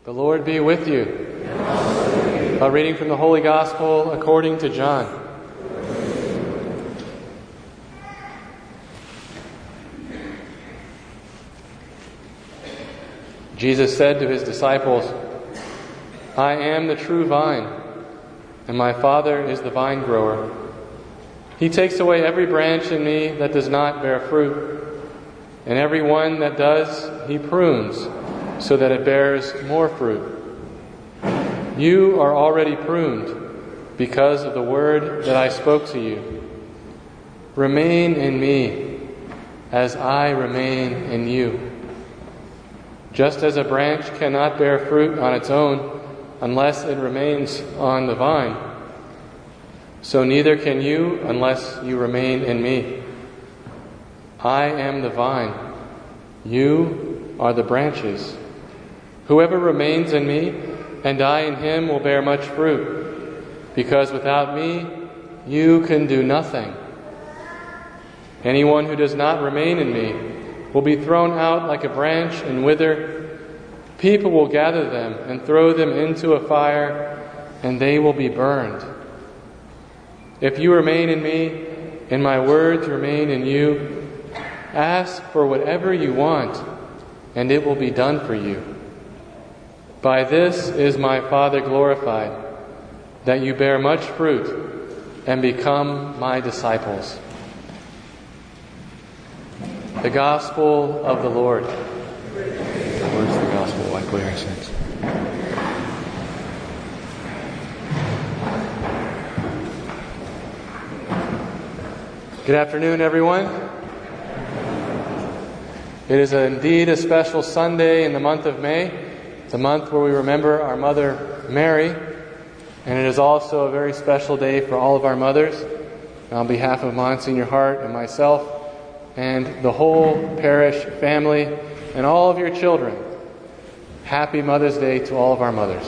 The Lord be with you. A reading from the Holy Gospel according to John. Jesus said to his disciples, "I am the true vine, and my Father is the vine grower. He takes away every branch in me that does not bear fruit, and every one that does, he prunes, so that it bears more fruit. You are already pruned because of the word that I spoke to you. Remain in me as I remain in you. Just as a branch cannot bear fruit on its own unless it remains on the vine, so neither can you unless you remain in me. I am the vine. You are the branches. Whoever remains in me, and I in him, will bear much fruit, because without me you can do nothing. Anyone who does not remain in me will be thrown out like a branch and wither. People will gather them and throw them into a fire, and they will be burned. If you remain in me, and my words remain in you, ask for whatever you want, and it will be done for you. By this is my Father glorified, that you bear much fruit and become my disciples." The Gospel of the Lord. Where's the Gospel? Why clear our sins? Good afternoon, everyone. It is indeed a special Sunday in the month of May, the month where we remember our mother Mary, and it is also a very special day for all of our mothers. And on behalf of Monsignor Hart and myself and the whole parish family and all of your children, happy Mother's Day to all of our mothers.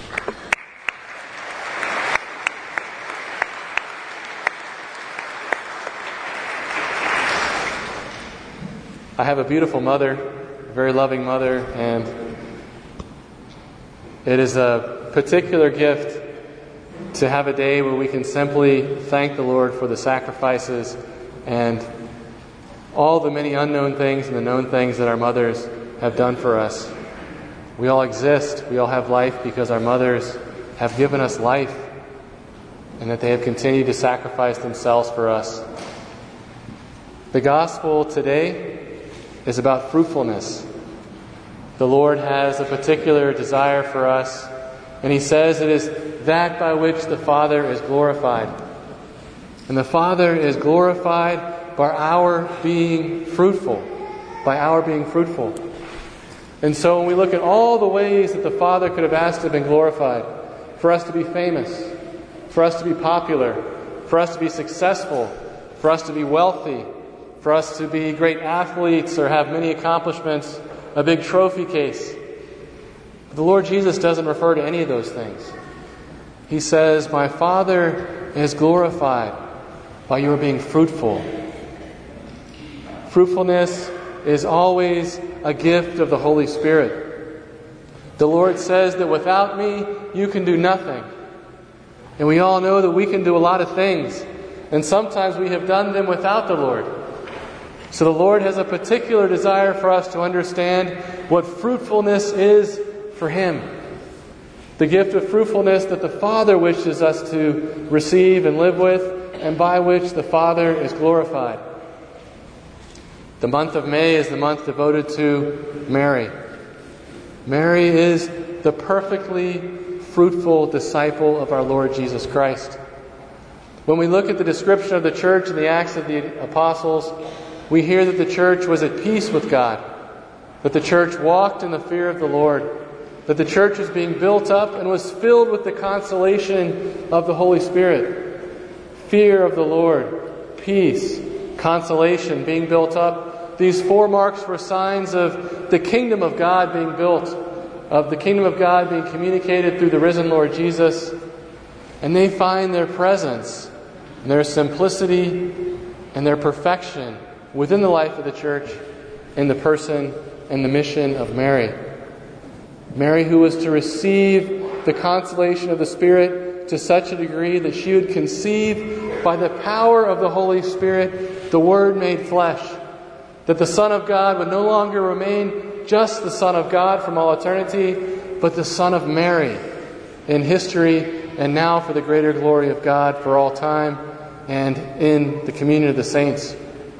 I have a beautiful mother, a very loving mother, and it is a particular gift to have a day where we can simply thank the Lord for the sacrifices and all the many unknown things and the known things that our mothers have done for us. We all exist, we all have life because our mothers have given us life, and that they have continued to sacrifice themselves for us. The Gospel today is about fruitfulness. The Lord has a particular desire for us, and He says it is that by which the Father is glorified. And the Father is glorified by our being fruitful. By our being fruitful. And so when we look at all the ways that the Father could have asked to have been glorified, for us to be famous, for us to be popular, for us to be successful, for us to be wealthy, for us to be great athletes or have many accomplishments, a big trophy case. But the Lord Jesus doesn't refer to any of those things. He says, "My Father is glorified by your being fruitful." Fruitfulness is always a gift of the Holy Spirit. The Lord says that without me, you can do nothing. And we all know that we can do a lot of things. And sometimes we have done them without the Lord. So the Lord has a particular desire for us to understand what fruitfulness is for Him. The gift of fruitfulness that the Father wishes us to receive and live with, and by which the Father is glorified. The month of May is the month devoted to Mary. Mary is the perfectly fruitful disciple of our Lord Jesus Christ. When we look at the description of the church in the Acts of the Apostles, we hear that the church was at peace with God, that the church walked in the fear of the Lord, that the church was being built up and was filled with the consolation of the Holy Spirit. Fear of the Lord, peace, consolation, being built up. These four marks were signs of the kingdom of God being built, of the kingdom of God being communicated through the risen Lord Jesus. And they find their presence, and their simplicity, and their perfection within the life of the church in the person and the mission of Mary. Mary who was to receive the consolation of the Spirit to such a degree that she would conceive by the power of the Holy Spirit the Word made flesh, that the Son of God would no longer remain just the Son of God from all eternity, but the Son of Mary in history and now for the greater glory of God for all time and in the communion of the saints.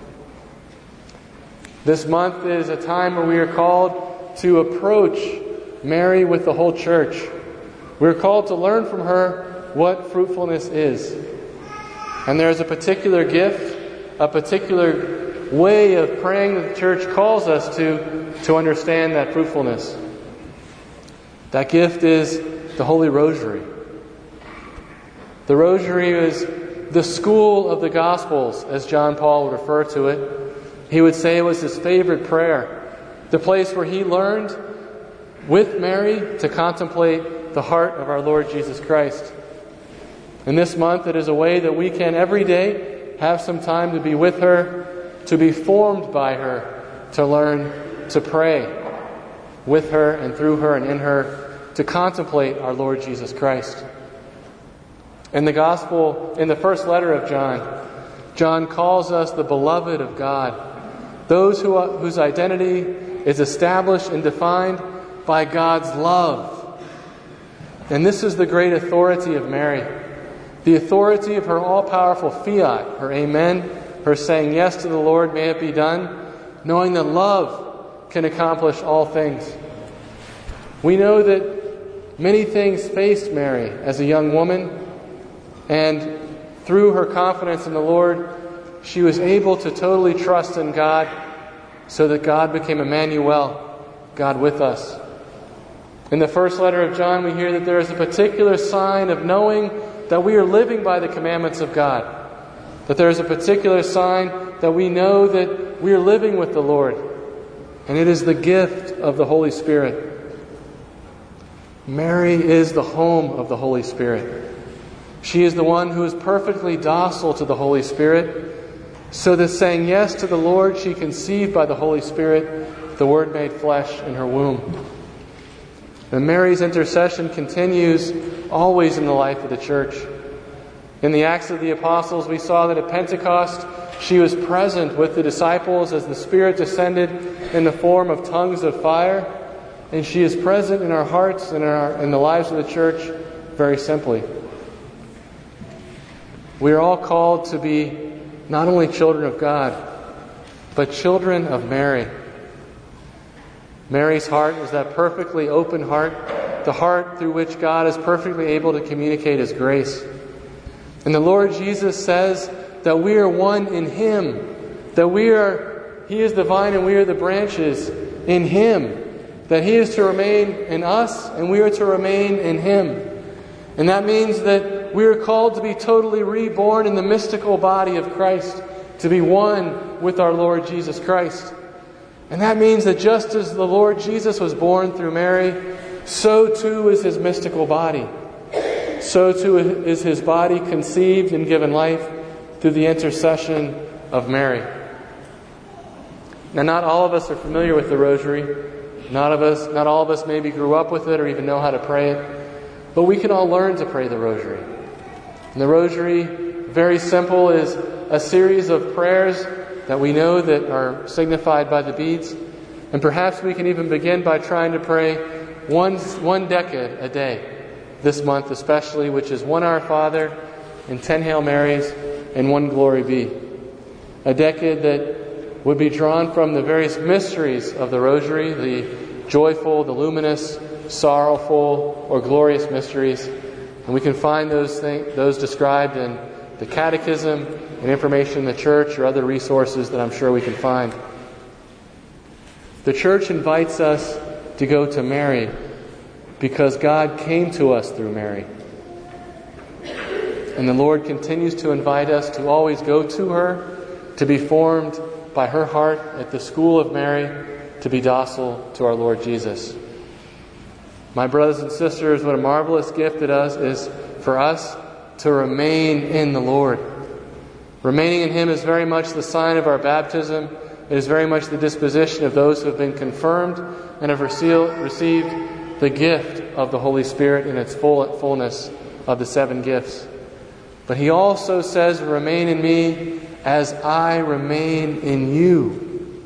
This month is a time where we are called to approach Mary with the whole church. We are called to learn from her what fruitfulness is. And there is a particular gift, a particular way of praying that the church calls us to understand that fruitfulness. That gift is the Holy Rosary. The Rosary is the school of the Gospels, as John Paul would refer to it. He would say it was his favorite prayer, the place where he learned with Mary to contemplate the heart of our Lord Jesus Christ. And this month it is a way that we can every day have some time to be with her, to be formed by her, to learn to pray with her and through her and in her, to contemplate our Lord Jesus Christ. In the Gospel, in the first letter of John, John calls us the beloved of God, those whose identity is established and defined by God's love. And this is the great authority of Mary, the authority of her all-powerful fiat, her amen, her saying yes to the Lord, may it be done, knowing that love can accomplish all things. We know that many things faced Mary as a young woman, and through her confidence in the Lord, she was able to totally trust in God, so that God became Emmanuel, God with us. In the first letter of John, we hear that there is a particular sign of knowing that we are living by the commandments of God. That there is a particular sign that we know that we are living with the Lord. And it is the gift of the Holy Spirit. Mary is the home of the Holy Spirit. She is the one who is perfectly docile to the Holy Spirit, so that saying yes to the Lord, she conceived by the Holy Spirit the Word made flesh in her womb. And Mary's intercession continues always in the life of the church. In the Acts of the Apostles, we saw that at Pentecost, she was present with the disciples as the Spirit descended in the form of tongues of fire. And she is present in our hearts and in the lives of the church very simply. We are all called to be not only children of God, but children of Mary. Mary's heart is that perfectly open heart, the heart through which God is perfectly able to communicate His grace. And the Lord Jesus says that we are one in Him, that He is the vine and we are the branches in Him, that He is to remain in us and we are to remain in Him. And that means that we are called to be totally reborn in the mystical body of Christ, to be one with our Lord Jesus Christ. And that means that just as the Lord Jesus was born through Mary, so too is His mystical body. So too is His body conceived and given life through the intercession of Mary. Now, not all of us are familiar with the Rosary. Not all of us maybe grew up with it or even know how to pray it. But we can all learn to pray the Rosary. And the Rosary, very simple, is a series of prayers that we know that are signified by the beads. And perhaps we can even begin by trying to pray one decade a day, this month especially, which is 1 Our Father and 10 Hail Marys and 1 Glory Be. A decade that would be drawn from the various mysteries of the Rosary, the joyful, the luminous, sorrowful, or glorious mysteries. And we can find those described in the Catechism and information in the Church or other resources that I'm sure we can find. The Church invites us to go to Mary because God came to us through Mary. And the Lord continues to invite us to always go to her, to be formed by her heart at the school of Mary, to be docile to our Lord Jesus. My brothers and sisters, what a marvelous gift it is for us to remain in the Lord. Remaining in Him is very much the sign of our baptism. It is very much the disposition of those who have been confirmed and have received the gift of the Holy Spirit in its fullness of the 7 gifts. But he also says, remain in me as I remain in you.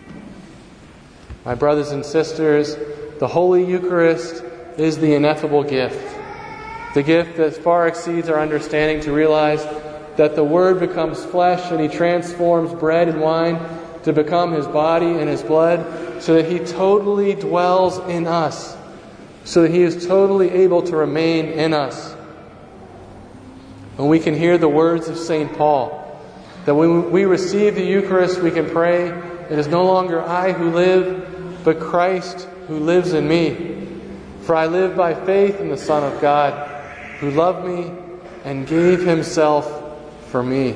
My brothers and sisters, the Holy Eucharist is the ineffable gift. The gift that far exceeds our understanding to realize that the Word becomes flesh and He transforms bread and wine to become His body and His blood, so that He totally dwells in us, so that He is totally able to remain in us. And we can hear the words of St. Paul, that when we receive the Eucharist, we can pray, it is no longer I who live, but Christ who lives in me. For I live by faith in the Son of God, who loved me and gave Himself for me.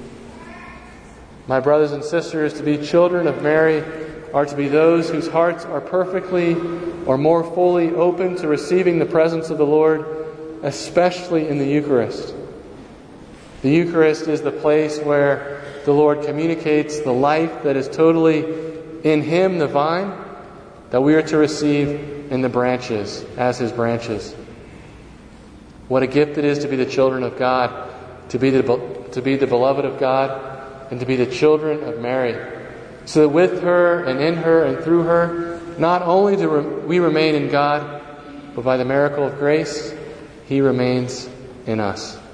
My brothers and sisters, to be children of Mary are to be those whose hearts are perfectly or more fully open to receiving the presence of the Lord, especially in the Eucharist. The Eucharist is the place where the Lord communicates the life that is totally in Him, the vine, that we are to receive in the branches, as His branches. What a gift it is to be the children of God, to be the beloved of God, and to be the children of Mary. So that with her and in her and through her, not only do we remain in God, but by the miracle of grace, He remains in us.